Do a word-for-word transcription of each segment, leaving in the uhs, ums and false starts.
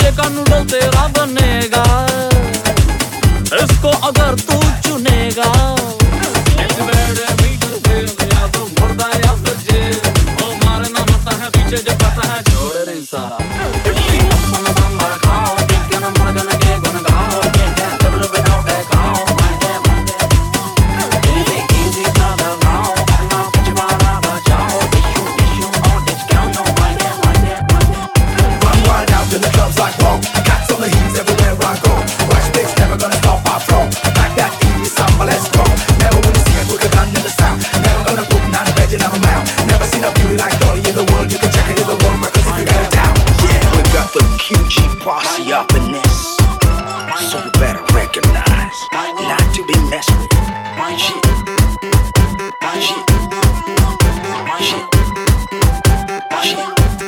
DJ का noodle तेरा बनेगा, इसको अगर तू चुनेगा। पीछे जो पता है छोड़ नहीं सारा। Posse up in this, so you better recognize not to be messed with. Shit, shit, shit, shit.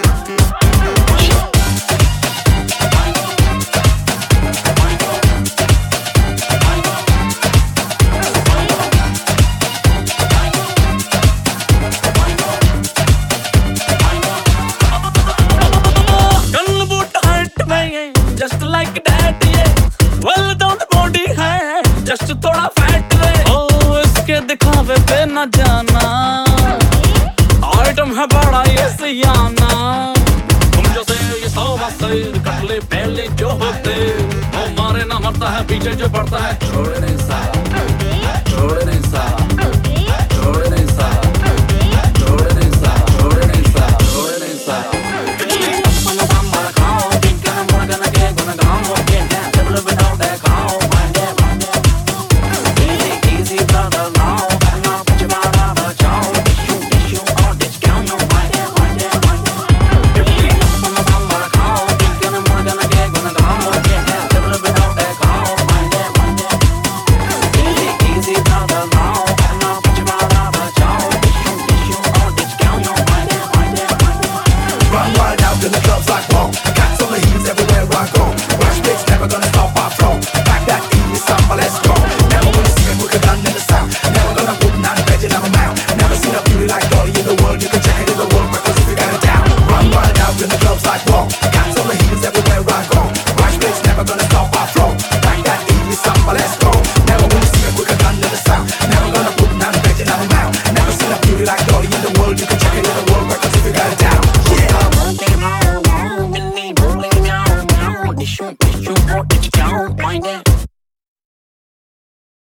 Just like that, yeah. Well done body है, just थोड़ा fat है। ओ इसके दिखावे पे न जाना, आइटम है बड़ा ये सियाना। तुम जो से ये सौ बातें कर ले पहले जो होते, वो मारे ना मरता है पीछे जो पड़ता है छोड़ नहीं सारा, छोड़ नहीं सारा, छोड़ नहीं सारा, छोड़ नहीं सारा, छोड़ नहीं सारा, छोड़ नहीं सारा। Like